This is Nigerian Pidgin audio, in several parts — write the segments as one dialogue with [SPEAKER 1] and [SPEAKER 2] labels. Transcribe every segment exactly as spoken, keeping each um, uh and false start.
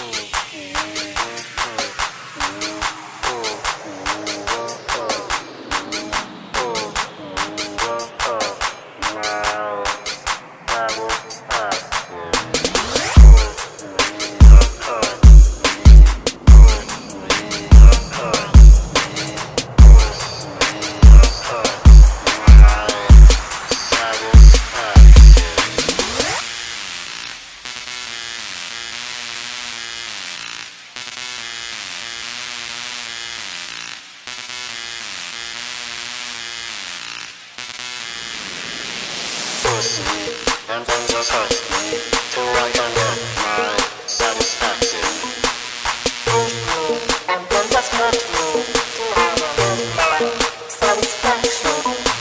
[SPEAKER 1] And then just hurt me till I can get my satisfaction. Push me and then just hurt me till I can get my satisfaction.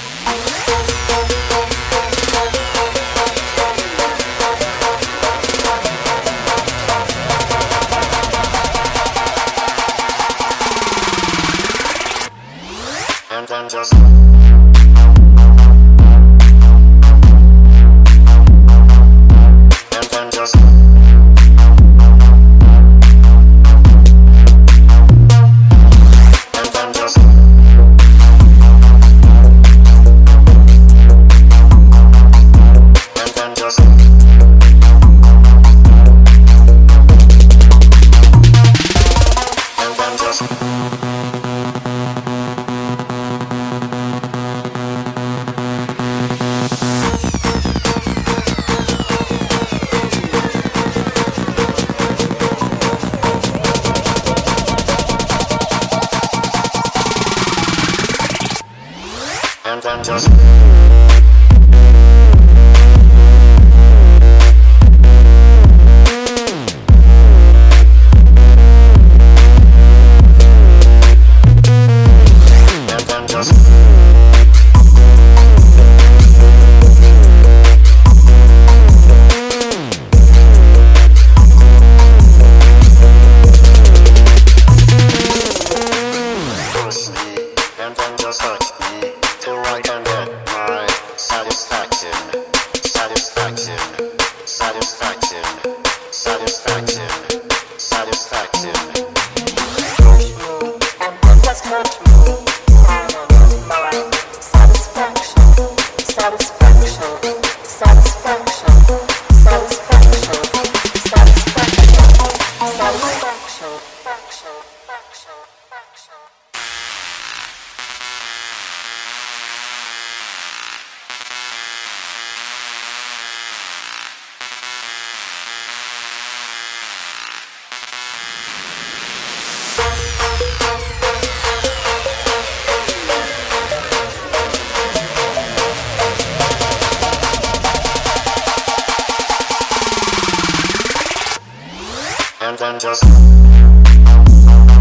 [SPEAKER 1] And then just And then just And then just push me and then just hurt me till I can get my satisfaction, satisfaction, satisfaction, satisfaction, satisfaction. Push me and then just hurt me till I can get my satisfaction, satisfaction, satisfaction, satisfaction, satisfaction, satisfaction, faction, faction, faction. And then just